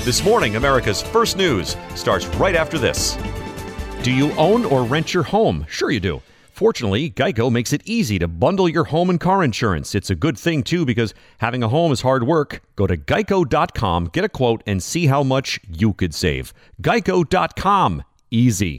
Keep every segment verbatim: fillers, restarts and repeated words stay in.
This morning, America's First News starts right after this. Do you own or rent your home? Sure you do. Fortunately, Geico makes it easy to bundle your home and car insurance. It's a good thing, too, because having a home is hard work. Go to geico dot com, get a quote, and see how much you could save. geico dot com. Easy.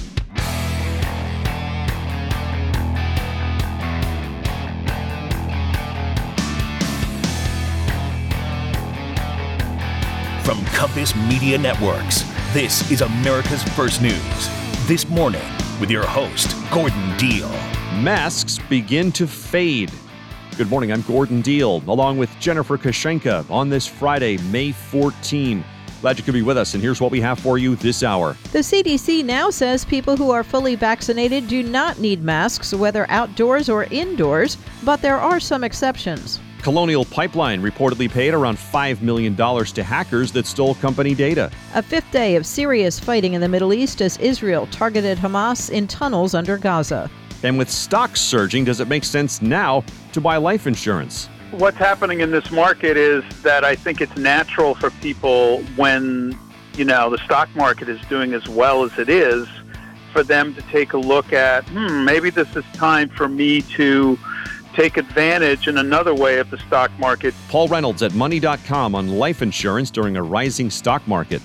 From Compass Media Networks, this is America's First News. This morning, with your host, Gordon Deal. Masks begin to fade. Good morning, I'm Gordon Deal, along with Jennifer Kashenka on this Friday, May fourteenth. Glad you could be with us, and here's what we have for you this hour. The C D C now says people who are fully vaccinated do not need masks, whether outdoors or indoors, but there are some exceptions. Colonial Pipeline reportedly paid around five million dollars to hackers that stole company data. A fifth day of serious fighting in the Middle East as Israel targeted Hamas in tunnels under Gaza. And with stocks surging, does it make sense now to buy life insurance? What's happening in this market is that I think it's natural for people when, you know, the stock market is doing as well as it is, for them to take a look at, hmm, maybe this is time for me to take advantage in another way of the stock market. Paul Reynolds at money dot com on life insurance during a rising stock market.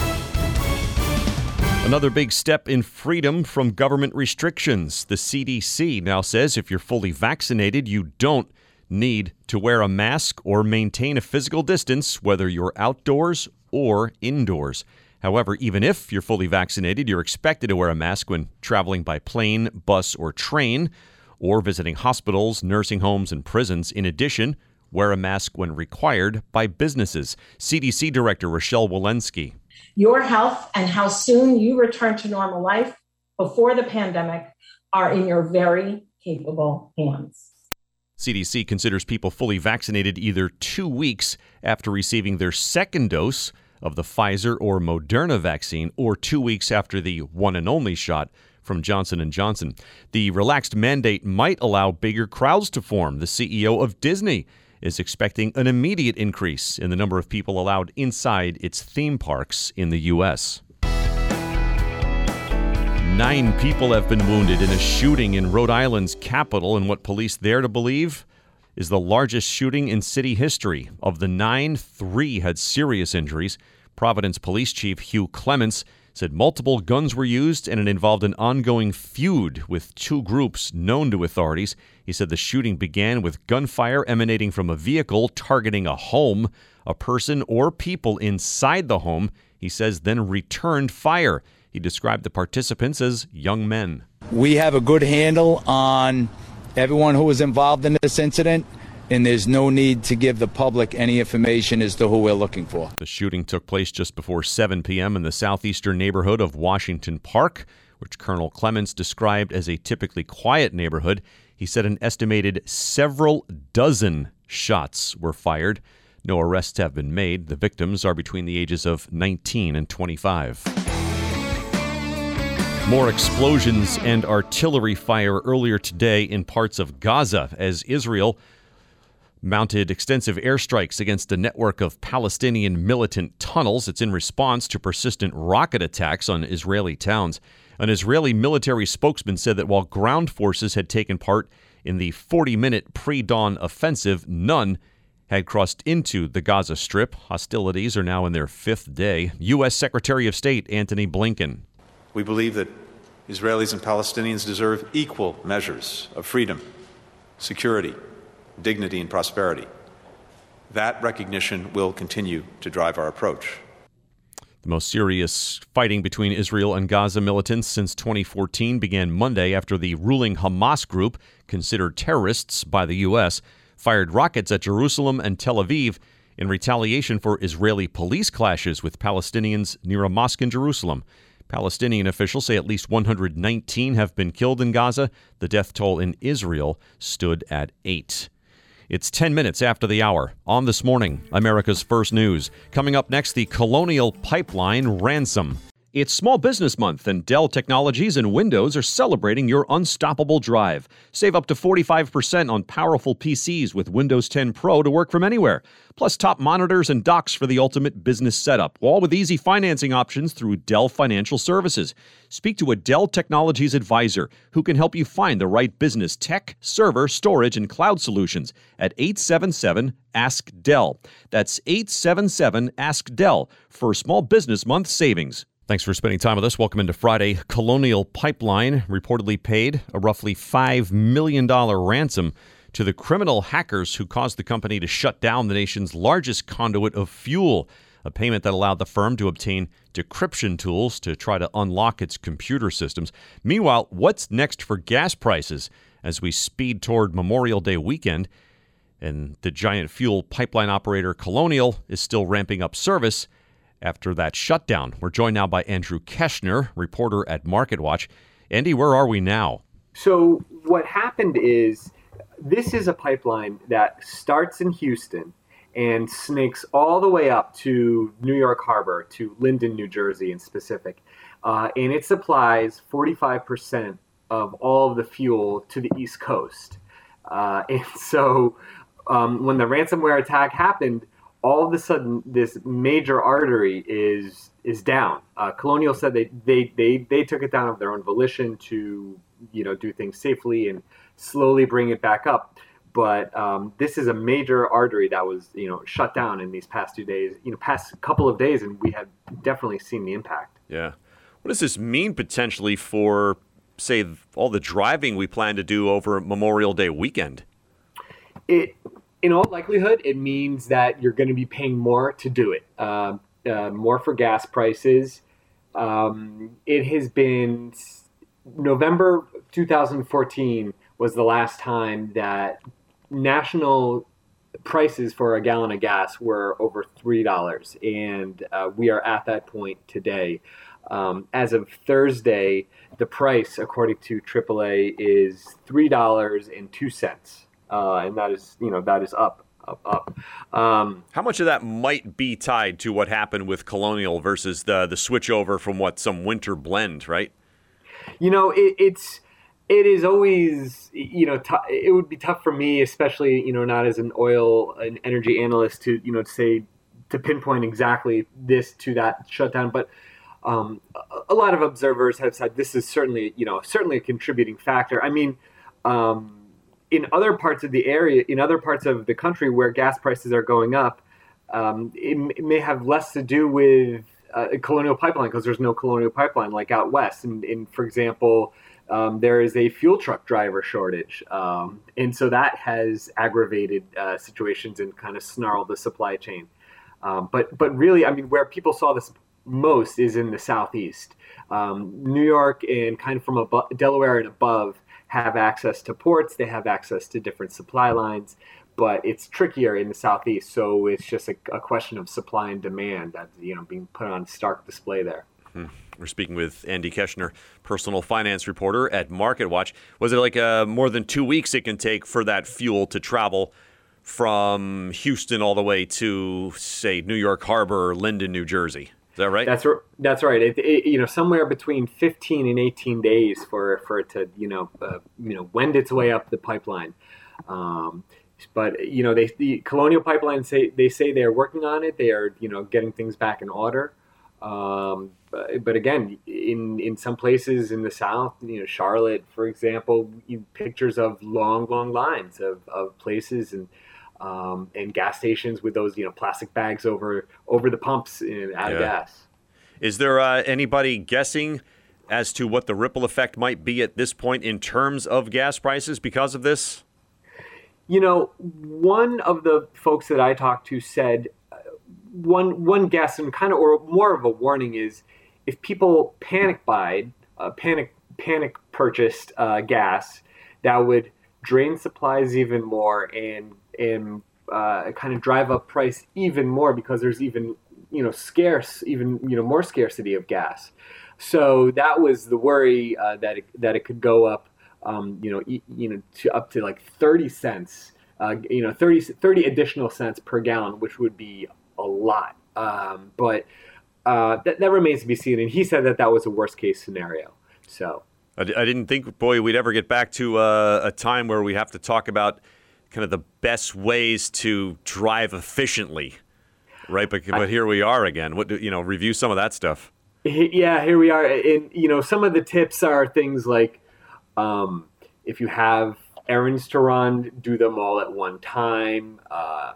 Another big step in freedom from government restrictions. The C D C now says if you're fully vaccinated, you don't need to wear a mask or maintain a physical distance, whether you're outdoors or indoors. However, even if you're fully vaccinated, you're expected to wear a mask when traveling by plane, bus, or train, or visiting hospitals, nursing homes, and prisons. In addition, wear a mask when required by businesses. C D C Director Rochelle Walensky. Your health and how soon you return to normal life before the pandemic are in your very capable hands. C D C considers people fully vaccinated either two weeks after receiving their second dose of the Pfizer or Moderna vaccine, or two weeks after the one and only shot from Johnson and Johnson. The relaxed mandate might allow bigger crowds to form. The C E O of Disney is expecting an immediate increase in the number of people allowed inside its theme parks in the U S. Nine people have been wounded in a shooting in Rhode Island's capital, and what police there to believe is the largest shooting in city history. Of the nine, three had serious injuries. Providence Police Chief Hugh Clements said multiple guns were used and it involved an ongoing feud with two groups known to authorities. He said the shooting began with gunfire emanating from a vehicle targeting a home, a person or people inside the home. He says then returned fire. He described the participants as young men. We have a good handle on everyone who was involved in this incident, and there's no need to give the public any information as to who we're looking for. The shooting took place just before seven p.m. in the southeastern neighborhood of Washington Park, which Colonel Clements described as a typically quiet neighborhood. He said an estimated several dozen shots were fired. No arrests have been made. The victims are between the ages of nineteen and twenty-five. More explosions and artillery fire earlier today in parts of Gaza as Israel mounted extensive airstrikes against a network of Palestinian militant tunnels. It's in response to persistent rocket attacks on Israeli towns. An Israeli military spokesman said that while ground forces had taken part in the forty-minute pre-dawn offensive, none had crossed into the Gaza Strip. Hostilities are now in their fifth day. U S. Secretary of State Antony Blinken. We believe that Israelis and Palestinians deserve equal measures of freedom, security, dignity, and prosperity. That recognition will continue to drive our approach. The most serious fighting between Israel and Gaza militants since twenty fourteen began Monday after the ruling Hamas group, considered terrorists by the U S, fired rockets at Jerusalem and Tel Aviv in retaliation for Israeli police clashes with Palestinians near a mosque in Jerusalem. Palestinian officials say at least one hundred nineteen have been killed in Gaza. The death toll in Israel stood at eight. It's ten minutes after the hour. On This Morning, America's First News. Coming up next, the Colonial Pipeline ransom. It's Small Business Month, and Dell Technologies and Windows are celebrating your unstoppable drive. Save up to forty-five percent on powerful P Cs with Windows ten Pro to work from anywhere. Plus top monitors and docks for the ultimate business setup, all with easy financing options through Dell Financial Services. Speak to a Dell Technologies advisor who can help you find the right business tech, server, storage, and cloud solutions at eight seven seven, ask Dell. That's eight seven seven, ask Dell for Small Business Month savings. Thanks for spending time with us. Welcome into Friday. Colonial Pipeline reportedly paid a roughly five million dollars ransom to the criminal hackers who caused the company to shut down the nation's largest conduit of fuel, a payment that allowed the firm to obtain decryption tools to try to unlock its computer systems. Meanwhile, what's next for gas prices as we speed toward Memorial Day weekend? And the giant fuel pipeline operator Colonial is still ramping up service after that shutdown. We're joined now by Andrew Keshner, reporter at MarketWatch. Andy, where are we now? So what happened is this is a pipeline that starts in Houston and snakes all the way up to New York Harbor, to Linden, New Jersey in specific. Uh, and it supplies forty-five percent of all of the fuel to the East Coast. Uh, and so um, when the ransomware attack happened, all of a sudden, this major artery is is down. Uh, Colonial said they, they they they took it down of their own volition to you know do things safely and slowly bring it back up. But um, this is a major artery that was you know shut down in these past two days, you know, past couple of days, and we have definitely seen the impact. Yeah, what does this mean potentially for, say, all the driving we plan to do over Memorial Day weekend? It. In all likelihood, it means that you're going to be paying more to do it, uh, uh, more for gas prices. Um, it has been November two thousand fourteen was the last time that national prices for a gallon of gas were over three dollars, and uh, we are at that point today. Um, as of Thursday, the price, according to triple A, is three dollars and two cents. Uh, and that is, you know, that is up, up, up. Um, How much of that might be tied to what happened with Colonial versus the the switch over from what some winter blend, right? You know, it, it's it is always, you know, t- it would be tough for me, especially, you know, not as an oil and energy analyst, to you know to say to pinpoint exactly this to that shutdown, but. Um, a, a lot of observers have said this is certainly, you know, certainly a contributing factor. I mean. Um, In other parts of the area, in other parts of the country where gas prices are going up, um, it, it may have less to do with uh, Colonial Pipeline because there's no Colonial Pipeline like out west. And, and for example, um, there is a fuel truck driver shortage. Um, and so that has aggravated uh, situations and kind of snarled the supply chain. Um, but but really, I mean, where people saw this most is in the southeast. Um, New York and kind of from above, Delaware and above have access to ports, they have access to different supply lines, but it's trickier in the southeast. So it's just a, a question of supply and demand that's you know being put on stark display there. Hmm. We're speaking with Andy Keshner, personal finance reporter at MarketWatch. Was it like uh, more than two weeks it can take for that fuel to travel from Houston all the way to, say, New York Harbor or Linden, New Jersey? Is that right? That's that's right. It, it, you know, somewhere between fifteen and eighteen days for, for it to you know uh, you know wend its way up the pipeline. Um, but you know, they the Colonial Pipeline say they say they're working on it. They are you know getting things back in order. Um, but, but again, in in some places in the South, you know, Charlotte, for example, you, pictures of long, long lines of, of places and. Um, and gas stations with those, you know, plastic bags over over the pumps and out yeah. of gas. Is there uh, anybody guessing as to what the ripple effect might be at this point in terms of gas prices because of this? You know, one of the folks that I talked to said uh, one one guess and kind of or more of a warning is if people panic buy, uh, panic panic purchased uh, gas, that would drain supplies even more and and uh, kind of drive up price even more because there's even, you know, scarce, even, you know, more scarcity of gas. So that was the worry uh, that it, that it could go up, um, you know, e- you know, to up to like thirty cents, uh, you know, thirty, thirty additional cents per gallon, which would be a lot. Um, but uh, that, that remains to be seen. And he said that that was a worst case scenario. So I, I didn't think, boy, we'd ever get back to uh, a time where we have to talk about kind of the best ways to drive efficiently, right? But, but here we are again. What do, you know, review some of that stuff. Yeah, here we are. And, you know, some of the tips are things like um, if you have errands to run, do them all at one time. Uh,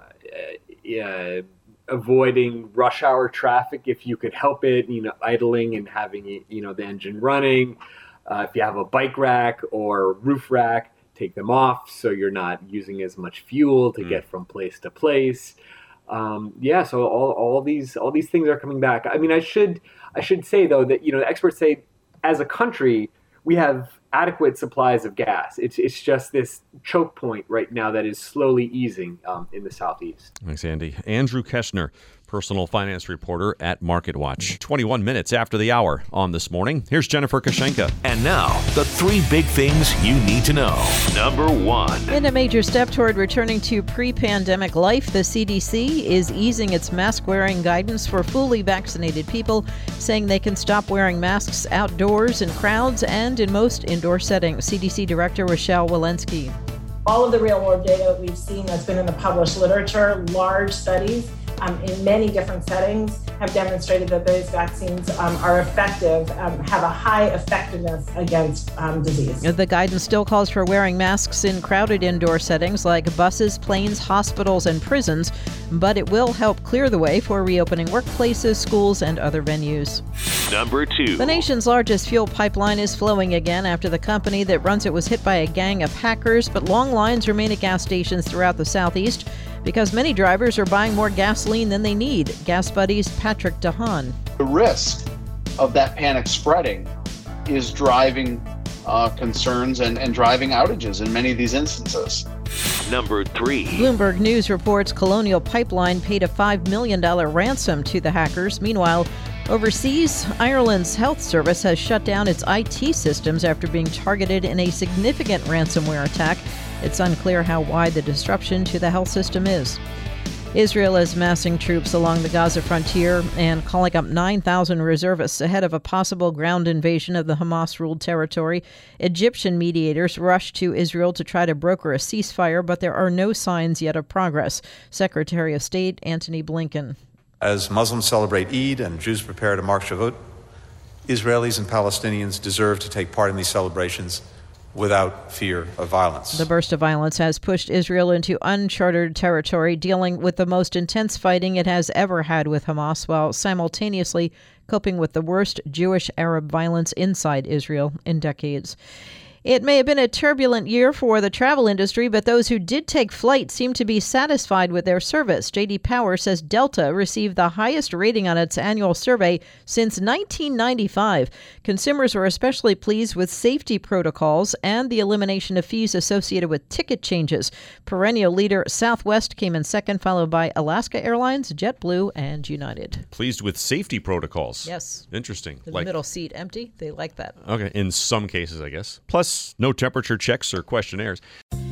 uh, avoiding rush hour traffic if you could help it, you know, idling and having, you know, the engine running. Uh, if you have a bike rack or roof rack, take them off so you're not using as much fuel to mm. get from place to place. Um, yeah, so all, all these all these things are coming back. I mean, I should I should say though that, you know, the experts say as a country we have adequate supplies of gas. It's it's just this choke point right now that is slowly easing um, in the southeast. Thanks, Andy. Andrew Keshner, personal finance reporter at MarketWatch. twenty-one minutes after the hour on This Morning. Here's Jennifer Kashenka. And now, the three big things you need to know. Number one. In a major step toward returning to pre-pandemic life, the C D C is easing its mask-wearing guidance for fully vaccinated people, saying they can stop wearing masks outdoors in crowds and in most indoor settings. C D C Director Rochelle Walensky. All of the real-world data we've seen that's been in the published literature, large studies, Um, in many different settings, have demonstrated that those vaccines um, are effective, um, have a high effectiveness against um, disease. The guidance still calls for wearing masks in crowded indoor settings like buses, planes, hospitals, and prisons, but it will help clear the way for reopening workplaces, schools, and other venues. Number two. The nation's largest fuel pipeline is flowing again after the company that runs it was hit by a gang of hackers, but long lines remain at gas stations throughout the southeast because many drivers are buying more gasoline than they need. Gas Buddy's Patrick DeHaan. The risk of that panic spreading is driving uh, concerns and, and driving outages in many of these instances. Number three. Bloomberg News reports Colonial Pipeline paid a five million dollars ransom to the hackers. Meanwhile, overseas, Ireland's health service has shut down its I T systems after being targeted in a significant ransomware attack. It's unclear how wide the disruption to the health system is. Israel is massing troops along the Gaza frontier and calling up nine thousand reservists ahead of a possible ground invasion of the Hamas-ruled territory. Egyptian mediators rushed to Israel to try to broker a ceasefire, but there are no signs yet of progress. Secretary of State Antony Blinken. As Muslims celebrate Eid and Jews prepare to mark Shavuot, Israelis and Palestinians deserve to take part in these celebrations without fear of violence. The burst of violence has pushed Israel into uncharted territory, dealing with the most intense fighting it has ever had with Hamas, while simultaneously coping with the worst Jewish-Arab violence inside Israel in decades. It may have been a turbulent year for the travel industry, but those who did take flight seem to be satisfied with their service. J D Power says Delta received the highest rating on its annual survey since nineteen ninety-five. Consumers were especially pleased with safety protocols and the elimination of fees associated with ticket changes. Perennial leader Southwest came in second, followed by Alaska Airlines, JetBlue, and United. Pleased with safety protocols. Yes. Interesting. The like, middle seat empty. They like that. Okay, in some cases, I guess. Plus, no temperature checks or questionnaires.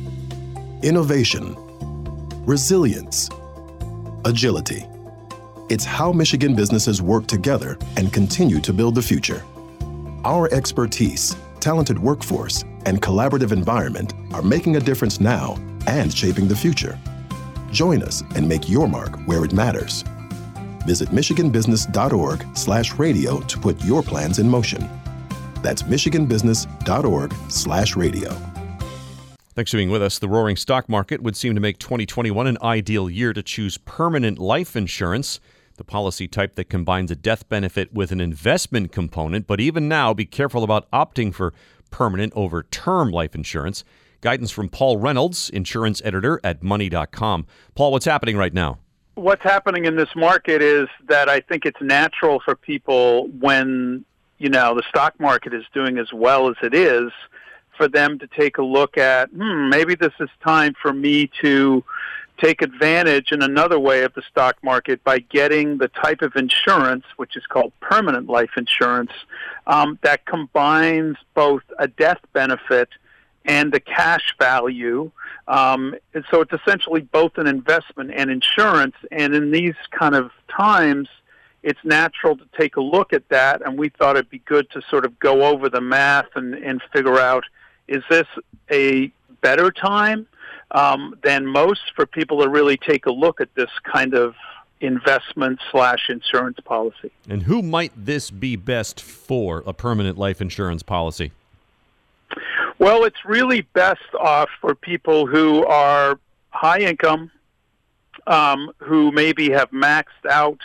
Innovation, resilience, agility. It's how Michigan businesses work together and continue to build the future. Our expertise, talented workforce, and collaborative environment are making a difference now and shaping the future. Join us and make your mark where it matters. Visit michiganbusiness.org slash radio to put your plans in motion. That's michiganbusiness.org slash radio. Thanks for being with us. The roaring stock market would seem to make twenty twenty-one an ideal year to choose permanent life insurance, the policy type that combines a death benefit with an investment component. But even now, be careful about opting for permanent over term life insurance. Guidance from Paul Reynolds, insurance editor at money dot com. Paul, what's happening right now? What's happening in this market is that I think it's natural for people when you know, the stock market is doing as well as it is, for them to take a look at, hmm, maybe this is time for me to take advantage in another way of the stock market by getting the type of insurance, which is called permanent life insurance, um, that combines both a death benefit and a cash value. Um, and so it's essentially both an investment and insurance. And in these kind of times, it's natural to take a look at that, and we thought it'd be good to sort of go over the math and, and figure out, is this a better time um, than most for people to really take a look at this kind of investment slash insurance policy. And who might this be best for, a permanent life insurance policy? Well, it's really best off for people who are high income, um, who maybe have maxed out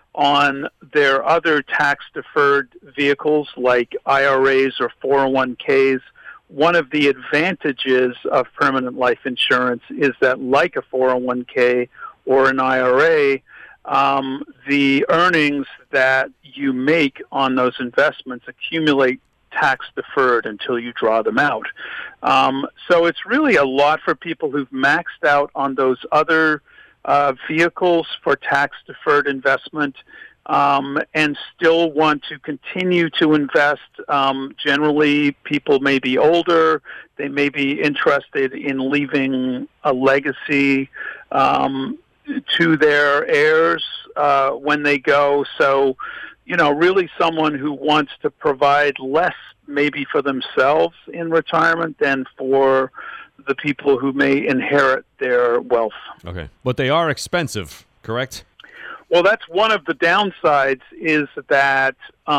on their other tax-deferred vehicles like I R As or four oh one k's. One of the advantages of permanent life insurance is that, like a four oh one k or an I R A, um, the earnings that you make on those investments accumulate tax-deferred until you draw them out. Um, so it's really a lot for people who've maxed out on those other uh, vehicles for tax-deferred investment um, and still want to continue to invest. Um, generally, people may be older. They may be interested in leaving a legacy um, to their heirs uh, when they go. So, you know, really someone who wants to provide less maybe for themselves in retirement than for the people who may inherit their wealth. Okay. But they are expensive, correct? Well, that's one of the downsides, is that,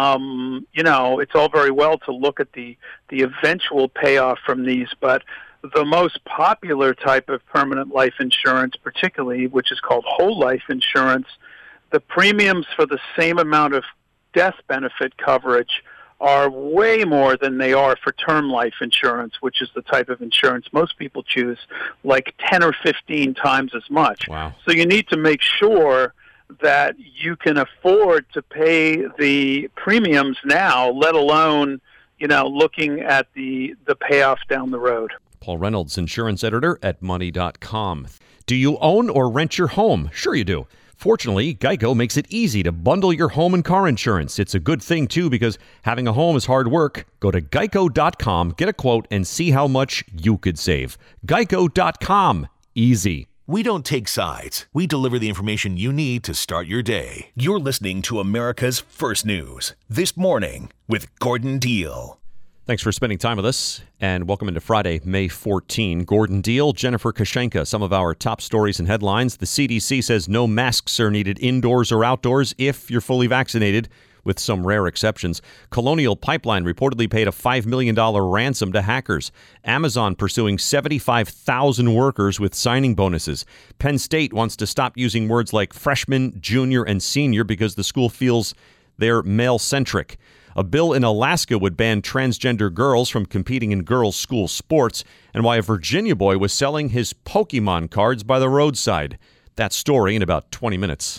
um, you know, it's all very well to look at the, the eventual payoff from these, but the most popular type of permanent life insurance, particularly, which is called whole life insurance, the premiums for the same amount of death benefit coverage are way more than they are for term life insurance, which is the type of insurance most people choose, like ten or fifteen times as much. Wow. So you need to make sure that you can afford to pay the premiums now, let alone, you know, looking at the, the payoff down the road. Paul Reynolds, insurance editor at money dot com. Do you own or rent your home? Sure you do. Fortunately, Geico makes it easy to bundle your home and car insurance. It's a good thing, too, because having a home is hard work. Go to geico dot com, get a quote, and see how much you could save. geico dot com. Easy. We don't take sides. We deliver the information you need to start your day. You're listening to America's First News, This Morning with Gordon Deal. Thanks for spending time with us, and welcome into Friday, May fourteenth. Gordon Deal, Jennifer Kashenka, some of our top stories and headlines. The C D C says no masks are needed indoors or outdoors if you're fully vaccinated, with some rare exceptions. Colonial Pipeline reportedly paid a five million dollars ransom to hackers. Amazon pursuing seventy-five thousand workers with signing bonuses. Penn State wants to stop using words like freshman, junior, and senior because the school feels they're male-centric. A bill in Alaska would ban transgender girls from competing in girls' school sports, and why a Virginia boy was selling his Pokemon cards by the roadside. That story in about twenty minutes.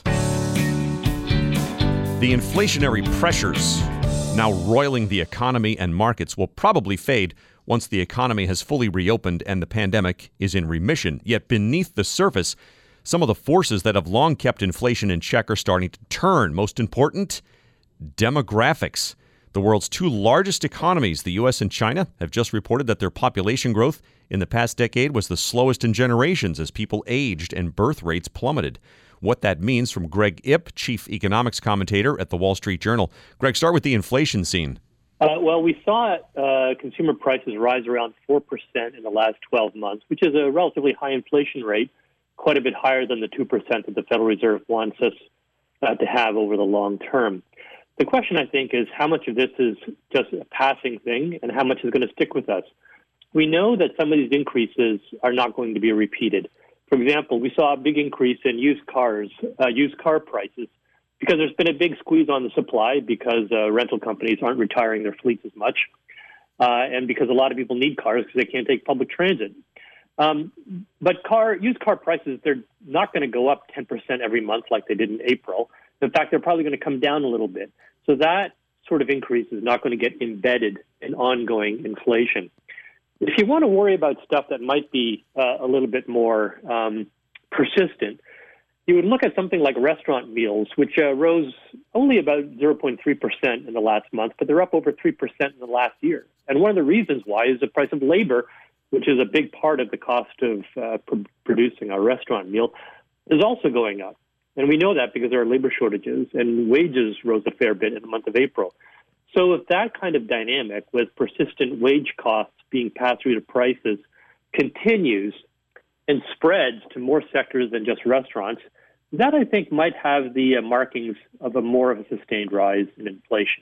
The inflationary pressures now roiling the economy and markets will probably fade once the economy has fully reopened and the pandemic is in remission. Yet beneath the surface, some of the forces that have long kept inflation in check are starting to turn. Most important, demographics. The world's two largest economies, the U S and China, have just reported that their population growth in the past decade was the slowest in generations as people aged and birth rates plummeted. What that means from Greg Ip, chief economics commentator at the Wall Street Journal. Greg, start with the inflation scene. Uh, well, we saw uh, consumer prices rise around four percent in the last twelve months, which is a relatively high inflation rate, quite a bit higher than the two percent that the Federal Reserve wants us uh, to have over the long term. The question, I think, is how much of this is just a passing thing and how much is going to stick with us. We know that some of these increases are not going to be repeated. For example, we saw a big increase in used cars, uh, used car prices, because there's been a big squeeze on the supply because uh, rental companies aren't retiring their fleets as much, uh, and because a lot of people need cars because they can't take public transit. Um, but car used car prices, they're not going to go up ten percent every month like they did in April. In fact, they're probably going to come down a little bit. So that sort of increase is not going to get embedded in ongoing inflation. If you want to worry about stuff that might be uh, a little bit more um, persistent, you would look at something like restaurant meals, which uh, rose only about zero point three percent in the last month, but they're up over three percent in the last year. And one of the reasons why is the price of labor, which is a big part of the cost of uh, pr- producing a restaurant meal, is also going up. And we know that because there are labor shortages, and wages rose a fair bit in the month of April. So if that kind of dynamic with persistent wage costs being passed through to prices continues and spreads to more sectors than just restaurants, that I think might have the uh, markings of a more of a sustained rise in inflation.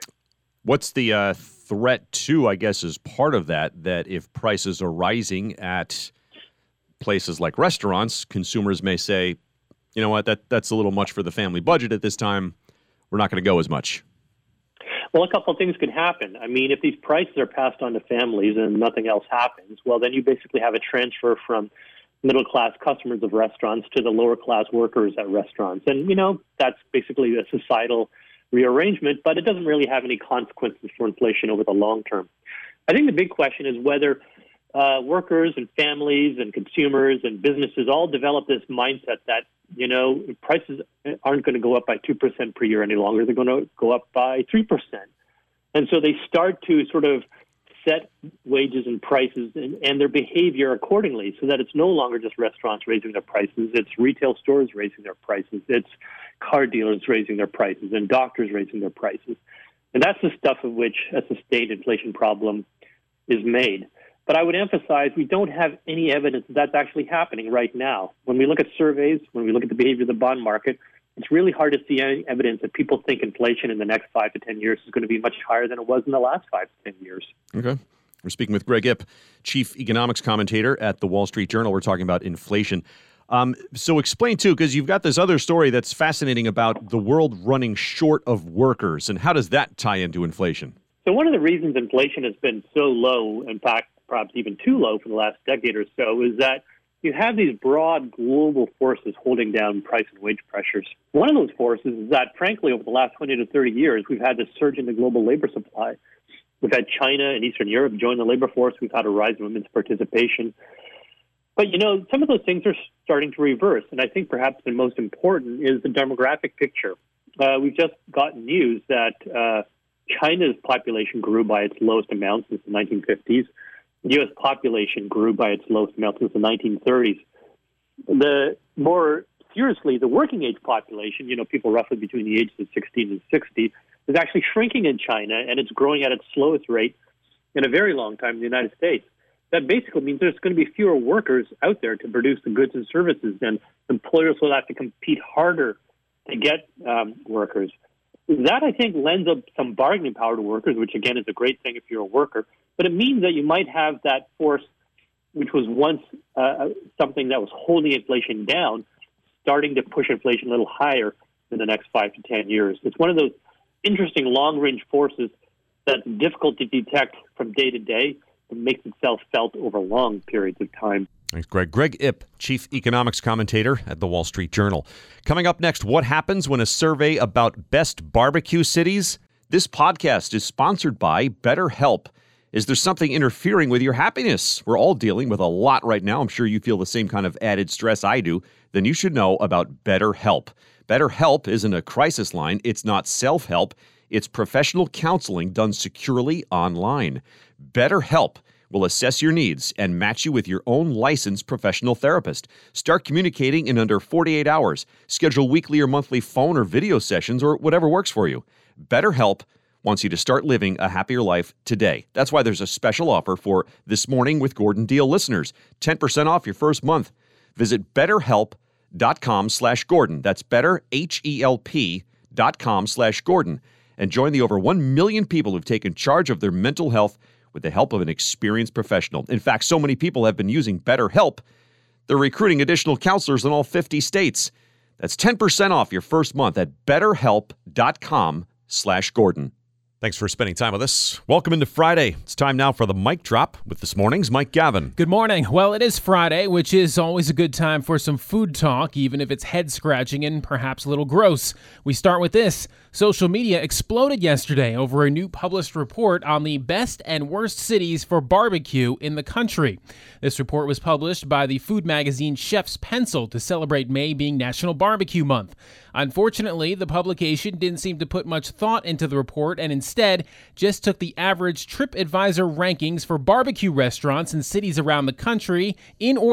What's the uh, threat to, I guess, is part of that, that if prices are rising at places like restaurants, consumers may say, you know what, that that's a little much for the family budget at this time. We're not going to go as much. Well, a couple of things could happen. I mean, if these prices are passed on to families and nothing else happens, well, then you basically have a transfer from middle-class customers of restaurants to the lower-class workers at restaurants. And, you know, that's basically a societal rearrangement, but it doesn't really have any consequences for inflation over the long term. I think the big question is whether uh, workers and families and consumers and businesses all develop this mindset that, you know, prices aren't going to go up by two percent per year any longer. They're going to go up by three percent. And so they start to sort of set wages and prices and, and their behavior accordingly so that it's no longer just restaurants raising their prices. It's retail stores raising their prices. It's car dealers raising their prices and doctors raising their prices. And that's the stuff of which a sustained inflation problem is made. But I would emphasize we don't have any evidence that that's actually happening right now. When we look at surveys, when we look at the behavior of the bond market, it's really hard to see any evidence that people think inflation in the next five to ten years is going to be much higher than it was in the last five to ten years. Okay. We're speaking with Greg Ip, chief economics commentator at the Wall Street Journal. We're talking about inflation. Um, so explain, too, because you've got this other story that's fascinating about the world running short of workers. And how does that tie into inflation? So one of the reasons inflation has been so low, in fact, perhaps even too low for the last decade or so, is that you have these broad global forces holding down price and wage pressures. One of those forces is that, frankly, over the last twenty to thirty years, we've had this surge in the global labor supply. We've had China and Eastern Europe join the labor force. We've had a rise in women's participation. But, you know, some of those things are starting to reverse. And I think perhaps the most important is the demographic picture. Uh, we've just gotten news that uh, China's population grew by its lowest amount since the nineteen fifties. The U S population grew by its lowest amount since the nineteen thirties. The more seriously, the working age population, you know, people roughly between the ages of sixteen and sixty, is actually shrinking in China, and it's growing at its slowest rate in a very long time in the United States. That basically means there's going to be fewer workers out there to produce the goods and services, and employers will have to compete harder to get um, workers. That, I think, lends up some bargaining power to workers, which, again, is a great thing if you're a worker. But it means that you might have that force, which was once uh, something that was holding inflation down, starting to push inflation a little higher in the next five to ten years. It's one of those interesting long-range forces that's difficult to detect from day to day, but makes itself felt over long periods of time. Thanks, Greg. Greg Ip, chief economics commentator at the Wall Street Journal. Coming up next, what happens when a survey about best barbecue cities? This podcast is sponsored by BetterHelp. Is there something interfering with your happiness? We're all dealing with a lot right now. I'm sure you feel the same kind of added stress I do. Then you should know about BetterHelp. BetterHelp isn't a crisis line. It's not self-help. It's professional counseling done securely online. BetterHelp will assess your needs and match you with your own licensed professional therapist. Start communicating in under forty-eight hours. Schedule weekly or monthly phone or video sessions or whatever works for you. BetterHelp wants you to start living a happier life today. That's why there's a special offer for This Morning with Gordon Deal listeners. ten percent off your first month. Visit betterhelp.com slash Gordon. That's better, H E L P dot com slash Gordon. And join the over one million people who've taken charge of their mental health with the help of an experienced professional. In fact, so many people have been using BetterHelp, they're recruiting additional counselors in all fifty states. That's ten percent off your first month at betterhelp.com slash Gordon. Thanks for spending time with us. Welcome into Friday. It's time now for the Mic Drop with this morning's Mike Gavin. Good morning. Well, it is Friday, which is always a good time for some food talk, even if it's head-scratching and perhaps a little gross. We start with this. Social media exploded yesterday over a new published report on the best and worst cities for barbecue in the country. This report was published by the food magazine Chef's Pencil to celebrate May being National Barbecue Month. Unfortunately, the publication didn't seem to put much thought into the report and instead just took the average TripAdvisor rankings for barbecue restaurants in cities around the country in order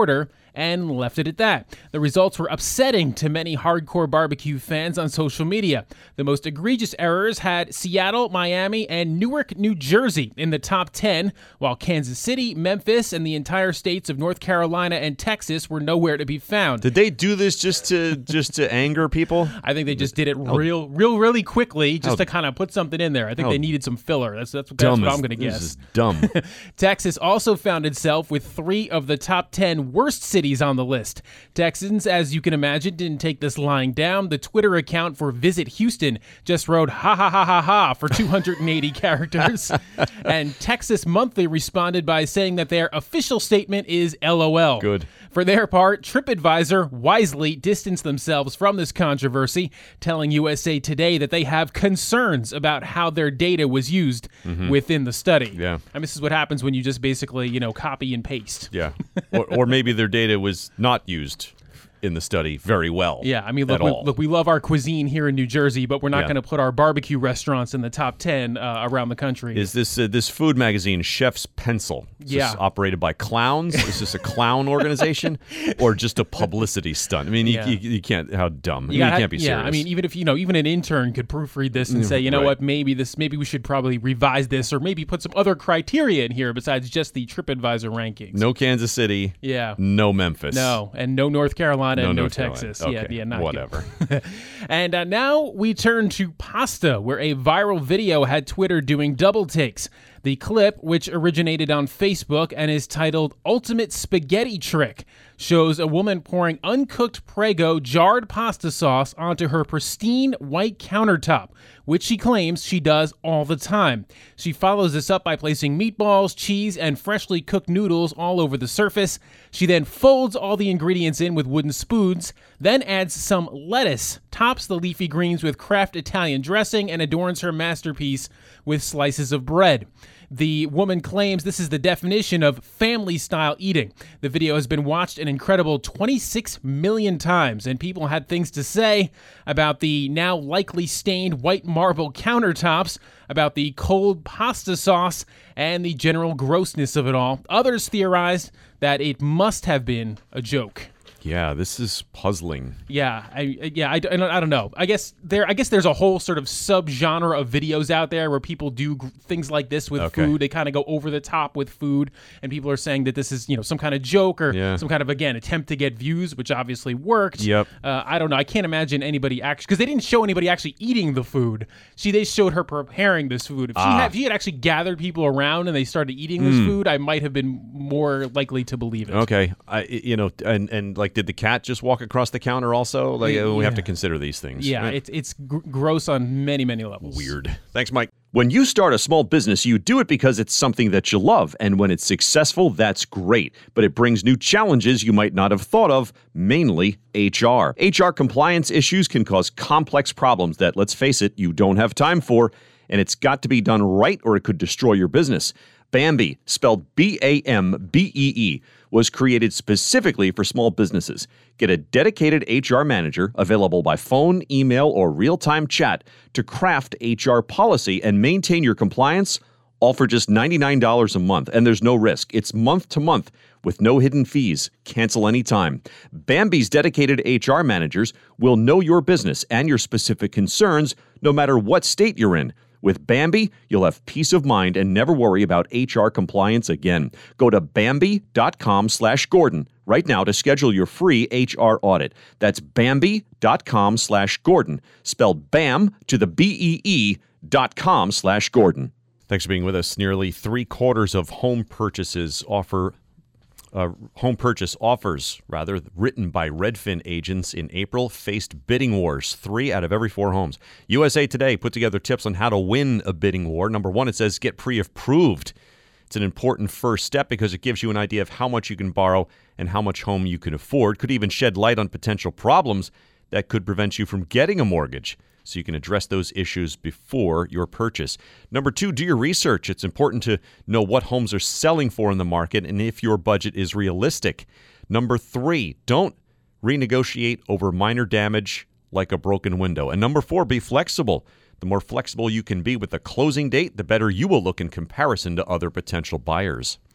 and left it at that. The results were upsetting to many hardcore barbecue fans on social media. The most egregious errors had Seattle, Miami, and Newark, New Jersey in the top ten, while Kansas City, Memphis, and the entire states of North Carolina and Texas were nowhere to be found. Did they do this just to just to anger people? I think they just did it real, real, really quickly, just How- to kind of put something in there. I think How they needed some filler. That's that's, that's what Dumb I'm is- going to this guess. is dumb. Texas also found itself with three of the top ten worst cities on the list. Texans, as you can imagine, didn't take this lying down. The Twitter account for Visit Houston just wrote ha ha ha ha ha for two hundred eighty characters. And Texas Monthly responded by saying that their official statement is LOL. Good. For their part, TripAdvisor wisely distanced themselves from this controversy, telling U S A Today that they have concerns about how their data was used Mhm. within the study. Yeah. And this is what happens when you just basically, you know, copy and paste. Yeah. Or, or maybe their data was not used in the study very well. Yeah, I mean, look, at we, all. look, we love our cuisine here in New Jersey, but we're not Yeah. going to put our barbecue restaurants in the top ten uh, around the country. Is this uh, this food magazine, Chef's Pencil? Is Yeah. this operated by clowns? Is this a clown organization, or just a publicity stunt? I mean, you, Yeah. you, you can't. How dumb? I mean, You you gotta- can't be yeah, serious. I mean, even if you know, even an intern could proofread this and Mm, say, you know right. what, maybe this, maybe we should probably revise this, or maybe put some other criteria in here besides just the TripAdvisor rankings. no Kansas City. Yeah. No Memphis. No, and no North Carolina, No and no North Carolina. Texas. Okay, Yeah, yeah, not whatever. good. And uh, now we turn to pasta, where a viral video had Twitter doing double takes. The clip, which originated on Facebook and is titled Ultimate Spaghetti Trick, shows a woman pouring uncooked Prego jarred pasta sauce onto her pristine white countertop, which she claims she does all the time. She follows this up by placing meatballs, cheese, and freshly cooked noodles all over the surface. She then folds all the ingredients in with wooden spoons, then adds some lettuce, tops the leafy greens with Kraft Italian dressing, and adorns her masterpiece with slices of bread. The woman claims this is the definition of family-style eating. The video has been watched an incredible twenty-six million times, and people had things to say about the now likely stained white marble countertops, about the cold pasta sauce, and the general grossness of it all. Others theorized that it must have been a joke. Yeah, this is puzzling. Yeah, I yeah I, I, don't, I don't know. I guess there I guess there's a whole sort of subgenre of videos out there where people do g- things like this with Okay. food. They kind of go over the top with food, and people are saying that this is, you know, some kind of joke or Yeah. some kind of, again, attempt to get views, which obviously worked. Yep. Uh, I don't know. I can't imagine anybody actually, because they didn't show anybody actually eating the food. See, they showed her preparing this food. If she Ah. had, if she had actually gathered people around and they started eating this Mm. food, I might have been more likely to believe it. Okay, I you know, and and like, did the cat just walk across the counter also? Like, uh, we have to Yeah. consider these things. Yeah, Right. it's it's gr- gross on many many levels. Weird. Thanks, Mike. When you start a small business, you do it because it's something that you love. And when it's successful, that's great. But it brings new challenges you might not have thought of, mainly H R. H R compliance issues can cause complex problems that, let's face it, you don't have time for. And it's got to be done right or it could destroy your business. Bambee, spelled B A M B E E, was created specifically for small businesses. Get a dedicated H R manager available by phone, email, or real-time chat to craft H R policy and maintain your compliance, all for just ninety-nine dollars a month. And there's no risk. It's month to month with no hidden fees. Cancel anytime. Bambee's dedicated H R managers will know your business and your specific concerns no matter what state you're in. With Bambee, you'll have peace of mind and never worry about H R compliance again. Go to Bambee.com slash Gordon right now to schedule your free H R audit. That's Bambee.com slash Gordon, spelled BAM to the B E E dot com slash Gordon. Thanks for being with us. Nearly three quarters of home purchases offer Uh, home purchase offers, rather, written by Redfin agents in April faced bidding wars. Three out of every four homes. U S A Today put together tips on how to win a bidding war. Number one, it says get pre-approved. It's an important first step because it gives you an idea of how much you can borrow and how much home you can afford. Could even shed light on potential problems that could prevent you from getting a mortgage, so you can address those issues before your purchase. Number two, do your research. It's important to know what homes are selling for in the market and if your budget is realistic. Number three, don't renegotiate over minor damage like a broken window. And number four, be flexible. The more flexible you can be with the closing date, the better you will look in comparison to other potential buyers.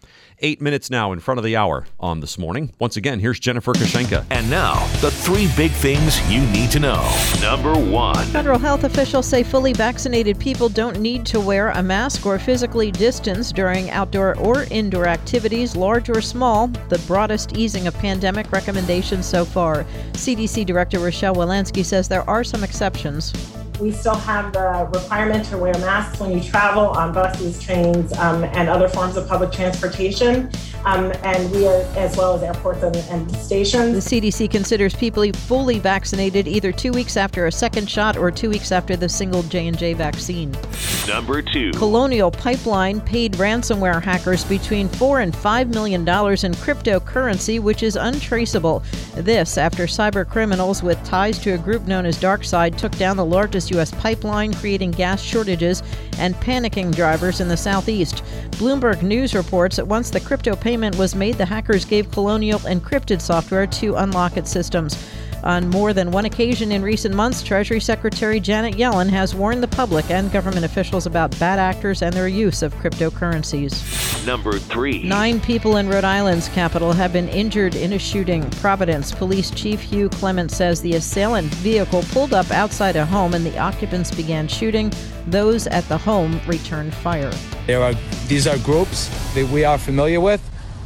Eight minutes now in front of the hour on This Morning. Once again, here's Jennifer Kushenka. And now, the three big things you need to know. Number one. Federal health officials say fully vaccinated people don't need to wear a mask or physically distance during outdoor or indoor activities, large or small, the broadest easing of pandemic recommendations so far. C D C Director Rochelle Walensky says there are some exceptions. We still have the requirement to wear masks when you travel on buses, trains, um, and other forms of public transportation, um, and we are, as well as airports and, and stations. The C D C considers people fully vaccinated either two weeks after a second shot or two weeks after the single J and J vaccine. Number two. Colonial Pipeline paid ransomware hackers between four and five million dollars in cryptocurrency, which is untraceable. This after cyber criminals with ties to a group known as DarkSide took down the largest U S pipeline, creating gas shortages and panicking drivers in the southeast. Bloomberg News reports that once the crypto payment was made, the hackers gave Colonial encrypted software to unlock its systems. On more than one occasion in recent months, Treasury Secretary Janet Yellen has warned the public and government officials about bad actors and their use of cryptocurrencies. Number three. Nine people in Rhode Island's capital have been injured in a shooting. Providence Police Chief Hugh Clement says the assailant vehicle pulled up outside a home and the occupants began shooting. Those at the home returned fire. There are these are groups that we are familiar with.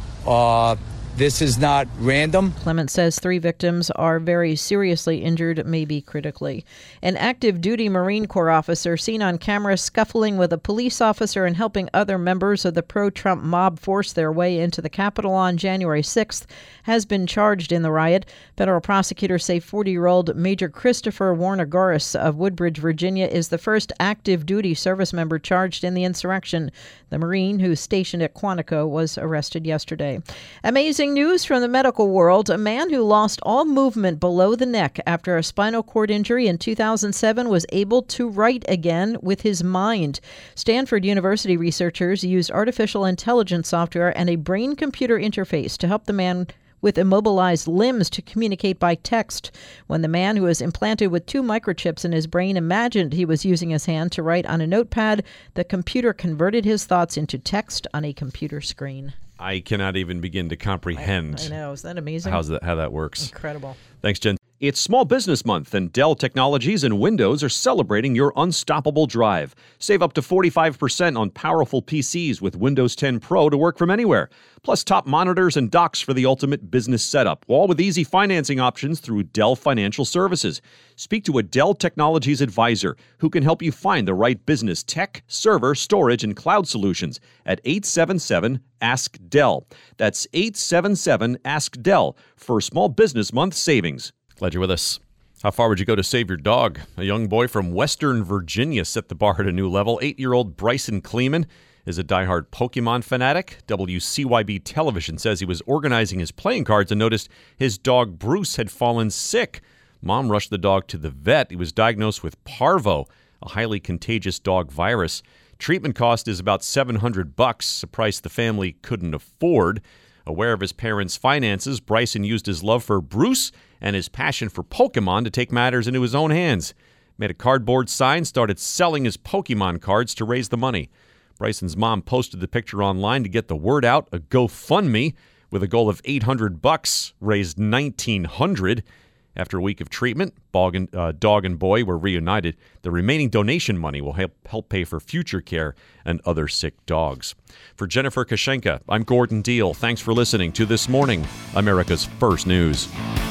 Uh, This is not random. Clement says three victims are very seriously injured, maybe critically. An active duty Marine Corps officer seen on camera scuffling with a police officer and helping other members of the pro-Trump mob force their way into the Capitol on January sixth has been charged in the riot. Federal prosecutors say forty-year-old Major Christopher Warner-Goris of Woodbridge, Virginia, is the first active duty service member charged in the insurrection. The Marine, who's stationed at Quantico, was arrested yesterday. Amazing news from the medical world. A man who lost all movement below the neck after a spinal cord injury in two thousand seven was able to write again with his mind. Stanford University researchers used artificial intelligence software and a brain-computer interface to help the man with immobilized limbs to communicate by text. When the man, who was implanted with two microchips in his brain, imagined he was using his hand to write on a notepad, the computer converted his thoughts into text on a computer screen. I cannot even begin to comprehend. I, I know. Isn't that amazing? How's that, how that works. Incredible. Thanks, Jen. It's Small Business Month, and Dell Technologies and Windows are celebrating your unstoppable drive. Save up to forty-five percent on powerful P Cs with Windows ten Pro to work from anywhere. Plus top monitors and docks for the ultimate business setup, all with easy financing options through Dell Financial Services. Speak to a Dell Technologies advisor who can help you find the right business tech, server, storage, and cloud solutions at eight seven seven, ask Dell. That's eight seven seven, ask Dell for Small Business Month savings. Glad you're with us. How far would you go to save your dog? A young boy from Western Virginia set the bar at a new level. Eight-year-old Bryson Kleeman is a diehard Pokemon fanatic. W C Y B Television says he was organizing his playing cards and noticed his dog Bruce had fallen sick. Mom rushed the dog to the vet. He was diagnosed with parvo, a highly contagious dog virus. Treatment cost is about seven hundred bucks, a price the family couldn't afford. Aware of his parents' finances, Bryson used his love for Bruce and his passion for Pokemon to take matters into his own hands. Made a cardboard sign, started selling his Pokemon cards to raise the money. Bryson's mom posted the picture online to get the word out. A GoFundMe with a goal of eight hundred bucks raised nineteen hundred. After a week of treatment, dog and, uh, dog and boy were reunited. The remaining donation money will help, help pay for future care and other sick dogs. For Jennifer Kushenka, I'm Gordon Deal. Thanks for listening to This Morning, America's First News.